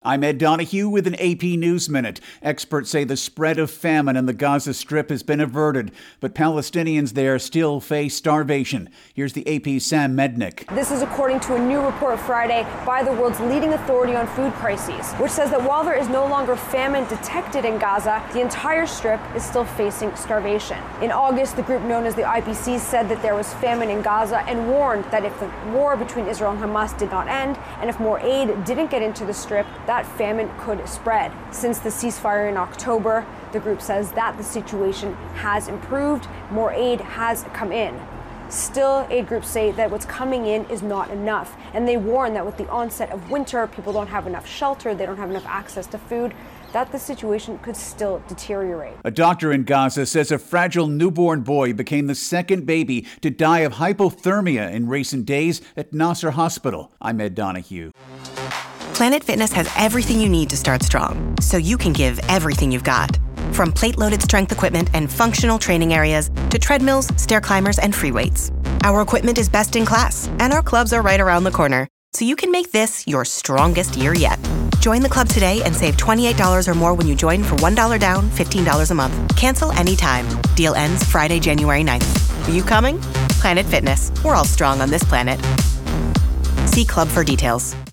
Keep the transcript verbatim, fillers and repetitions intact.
I'm Ed Donahue with an A P News Minute. Experts say the spread of famine in the Gaza Strip has been averted, but Palestinians there still face starvation. Here's the A P's Sam Mednick. This is according to a new report Friday by the world's leading authority on food crises, which says that while there is no longer famine detected in Gaza, the entire Strip is still facing starvation. In August, the group known as the I P C said that there was famine in Gaza and warned that if the war between Israel and Hamas did not end, and if more aid didn't get into the Strip, that famine could spread. Since the ceasefire in October, the group says that the situation has improved. More aid has come in. Still, aid groups say that what's coming in is not enough, and they warn that with the onset of winter, people don't have enough shelter, they don't have enough access to food, that the situation could still deteriorate. A doctor in Gaza says a fragile newborn boy became the second baby to die of hypothermia in recent days at Nasser Hospital. I'm Ed Donahue. Planet Fitness has everything you need to start strong, so you can give everything you've got. From plate-loaded strength equipment and functional training areas to treadmills, stair climbers, and free weights. Our equipment is best in class, and our clubs are right around the corner, so you can make this your strongest year yet. Join the club today and save twenty-eight dollars or more when you join for one dollar down, fifteen dollars a month. Cancel anytime. Deal ends Friday, January ninth. Are you coming? Planet Fitness. We're all strong on this planet. See club for details.